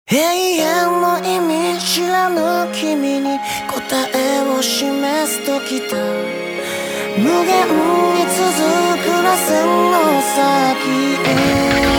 永遠の意味知らぬ君に答えを示す時だ。無限に続く螺旋の先へ。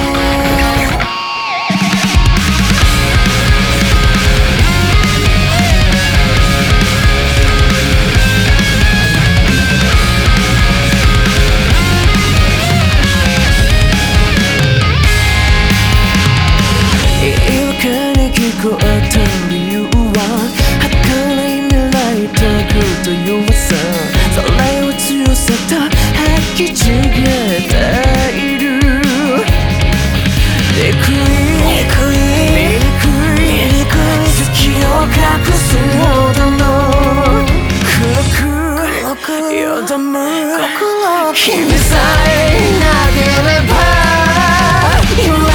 聞こえた理由は儚い未来とくという噂。それを強さと吐きちげている。憎い月を隠すほどの黒くよどむ心。君さえいなければ揺らい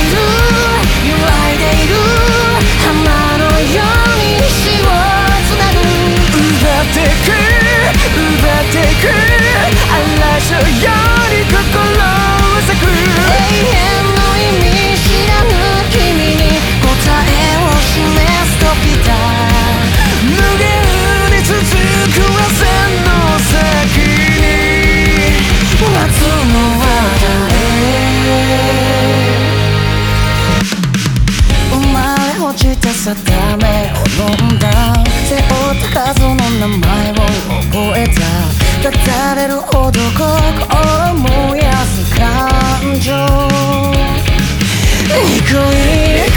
でいる浜のように死をつなぐ。奪っていく嵐のように心を咲く。永遠の意味知らぬ君に答えを示す時だ。無限に続く螺旋の先に待つのは誰。落ちた定めを飲んだ。背負った数の名前を覚えた。語れるほど心燃やす感情。憎い